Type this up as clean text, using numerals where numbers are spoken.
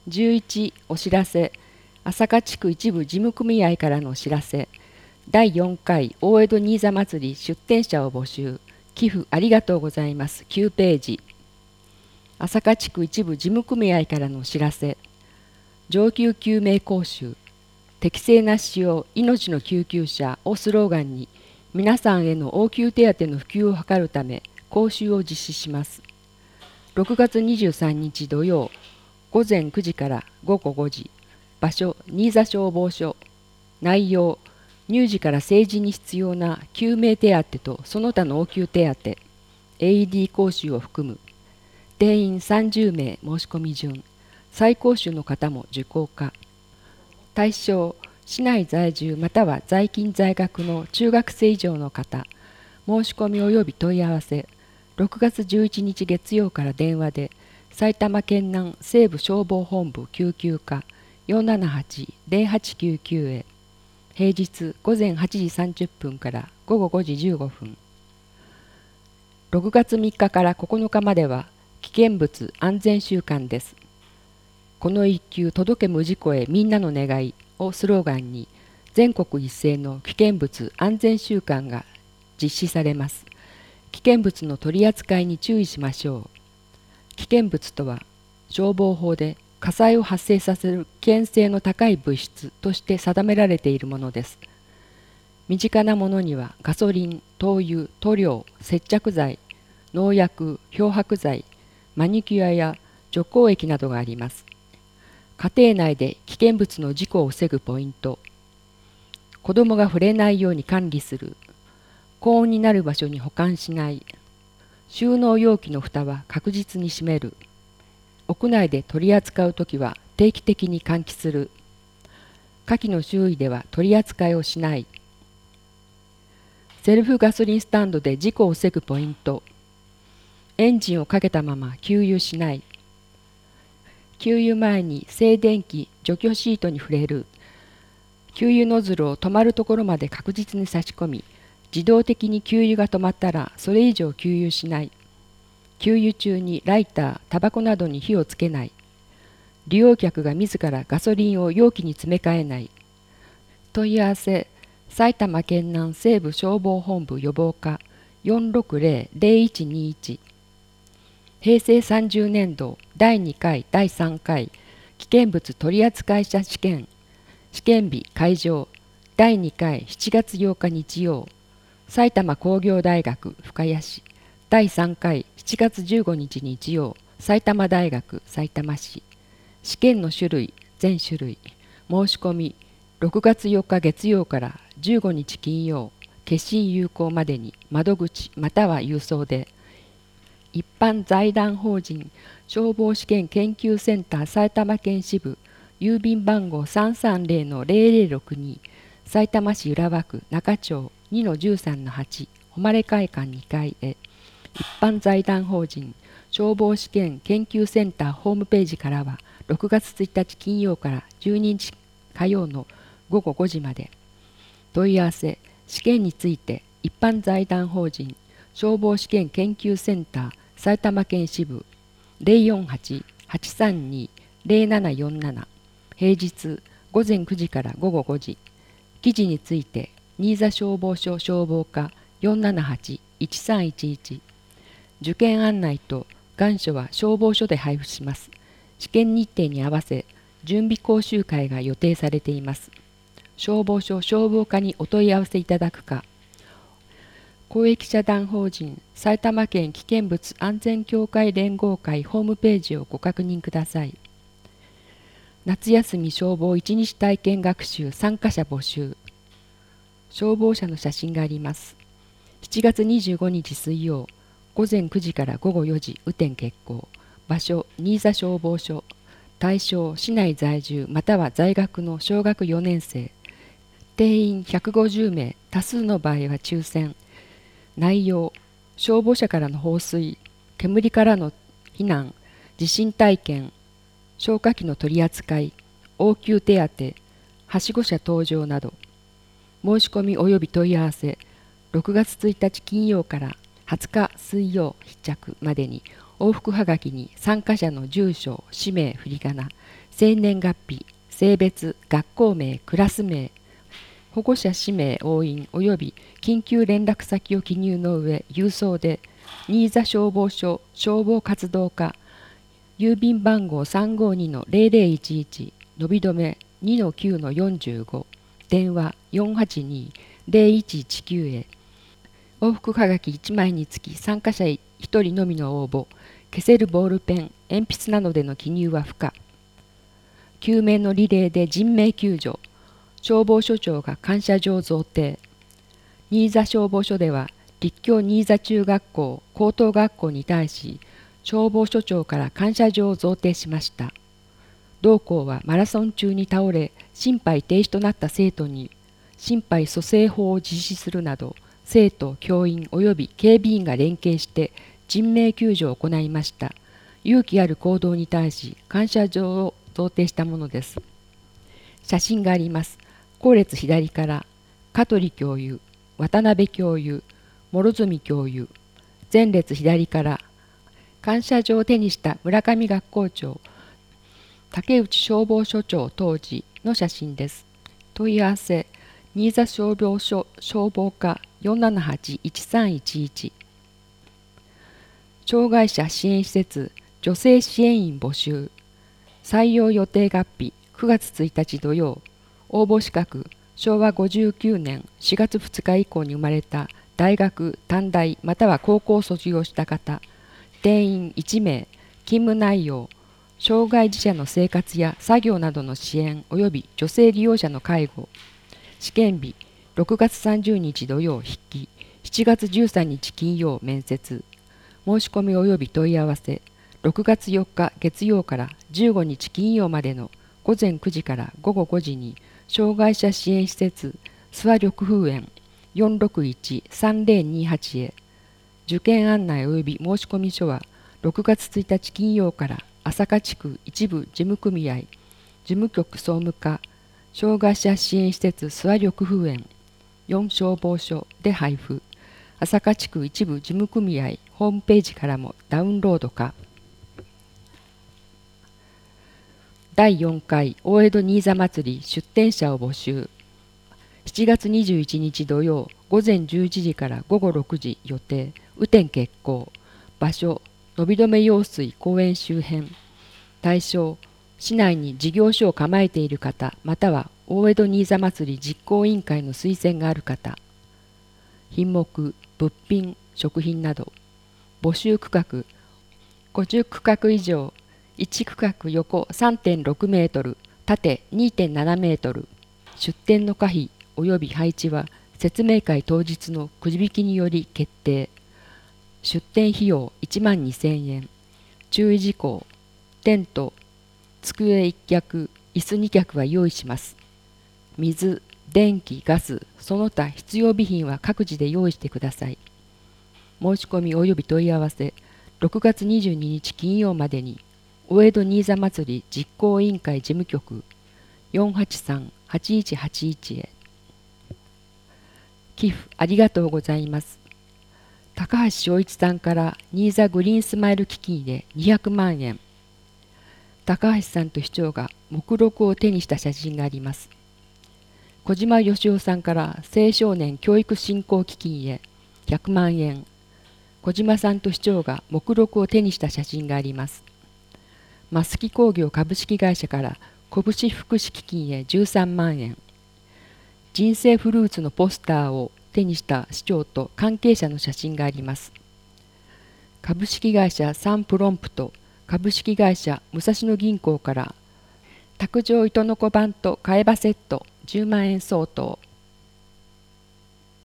11、お知らせ。朝霞地区一部事務組合からのお知らせ。第4回大江戸新座祭り出店者を募集。寄付ありがとうございます。9ページ。朝霞地区一部事務組合からのお知らせ。上級救命講習。適正な使用、命の救急車をスローガンに、皆さんへの応急手当の普及を図るため、講習を実施します。6月23日土曜、午前9時から午後5時。場所、新座消防署。内容、乳児から成人に必要な救命手当とその他の応急手当、AED 講習を含む。定員30名申し込み順。再講習の方も受講可。対象、市内在住または在勤在学の中学生以上の方。申し込み及び問い合わせ。6月11日月曜から電話で、埼玉県南西部消防本部救急課 478-0899 へ。平日午前8時30分から午後5時15分。6月3日から9日までは危険物安全週間です。この一級届け無事故へみんなの願いをスローガンに、全国一斉の危険物安全週間が実施されます。危険物の取り扱いに注意しましょう。危険物とは、消防法で火災を発生させる危険性の高い物質として定められているものです。身近なものにはガソリン、灯油、塗料、接着剤、農薬、漂白剤、マニキュアや除光液などがあります。家庭内で危険物の事故を防ぐポイント。子どもが触れないように管理する。高温になる場所に保管しない。収納容器の蓋は確実に閉める。屋内で取り扱うときは定期的に換気する。火器の周囲では取り扱いをしない。セルフガソリンスタンドで事故を防ぐポイント。エンジンをかけたまま給油しない。給油前に静電気除去シートに触れる。給油ノズルを止まるところまで確実に差し込み、自動的に給油が止まったらそれ以上給油しない。給油中にライター、タバコなどに火をつけない。利用客が自らガソリンを容器に詰め替えない。問い合わせ、埼玉県南西部消防本部予防課 460-0121。平成30年度第2回第3回危険物取扱者試験。試験日会場第2回7月8日日曜。埼玉工業大学深谷市。第3回7月15日日曜。埼玉大学さいたま市。試験の種類全種類。申し込み6月4日月曜から15日金曜。決心有効までに窓口または郵送で。一般財団法人消防試験研究センター埼玉県支部郵便番号 330-0062 さいたま市浦和区中町 2-13-8 誉会館2階へ。一般財団法人消防試験研究センターホームページからは6月1日金曜から12日火曜の午後5時まで。問い合わせ、試験について一般財団法人消防試験研究センター埼玉県支部 048-832-0747。平日午前9時から午後5時。記事について新座消防署消防課 478-1311。受験案内と願書は消防署で配布します。試験日程に合わせ準備講習会が予定されています。消防署消防課にお問い合わせいただくか。公益社団法人埼玉県危険物安全協会連合会ホームページをご確認ください。夏休み消防一日体験学習参加者募集。消防車の写真があります。7月25日水曜、午前9時から午後4時雨天決行。場所、新座消防署。対象、市内在住または在学の小学4年生。定員150名、多数の場合は抽選。内容、消防車からの放水、煙からの避難、地震体験、消火器の取り扱い、応急手当、はしご車登場など。申し込み及び問い合わせ、6月1日金曜から20日水曜必着までに往復はがきに参加者の住所、氏名、振り仮名、生年月日、性別、学校名、クラス名、保護者氏名押印及び緊急連絡先を記入の上、郵送で、新座消防署消防活動課、郵便番号352-0011、伸び止め2-9-45、電話482-0119へ。往復はがき1枚につき参加者1人のみの応募。消せるボールペン、鉛筆などでの記入は不可。救命のリレーで人命救助。消防署長が感謝状贈呈。新座消防署では、立教新座中学校、高等学校に対し、消防署長から感謝状を贈呈しました。同校はマラソン中に倒れ、心肺停止となった生徒に、心肺蘇生法を実施するなど、生徒、教員及び警備員が連携して人命救助を行いました。勇気ある行動に対し感謝状を贈呈したものです。写真があります。後列左から香取教諭、渡辺教諭、諸角教諭、前列左から感謝状を手にした村上学校長、竹内消防署長当時の写真です。問い合わせ新座消防署消防課478-1311。障害者支援施設女性支援員募集。採用予定月日9月1日土曜。応募資格昭和59年4月2日以降に生まれた大学、短大または高校を卒業した方。定員1名。勤務内容障害児者の生活や作業などの支援及び女性利用者の介護。試験日6月30日土曜筆記、7月13日金曜面接。申し込み及び問い合わせ6月4日月曜から15日金曜までの午前9時から午後5時に障害者支援施設諏訪緑風園 461-3028 へ。受験案内及び申し込み書は6月1日金曜から朝霞地区一部事務組合事務局総務課障害者支援施設諏訪緑風園4消防署で配布。朝霞地区一部事務組合ホームページからもダウンロード可。第4回大江戸新座祭り出店者を募集。7月21日土曜午前11時から午後6時予定。雨天決行。場所伸び止め用水公園周辺。対象市内に事業所を構えている方または大江戸新座祭り実行委員会の推薦がある方。品目物品食品など。募集区画50区画以上。1区画横 3.6 メートル縦 2.7 メートル。出店の可否及び配置は説明会当日のくじ引きにより決定。出店費用1万2000円。注意事項テント机1脚椅子2脚は用意します。水電気ガスその他必要備品は各自で用意してください。申し込み及び問い合わせ6月22日金曜までに大江戸新座祭り実行委員会事務局 483-8181 へ。寄付ありがとうございます。高橋正一さんから新座グリーンスマイル基金で200万円。高橋さんと市長が目録を手にした写真があります。小島よしおさんから青少年教育振興基金へ100万円。小島さんと市長が目録を手にした写真があります。マスキ工業株式会社から拳福祉基金へ13万円。人生フルーツのポスターを手にした市長と関係者の写真があります。株式会社サンプロンプト株式会社武蔵野銀行から卓上糸のこ版と替え刃セット10万円相当。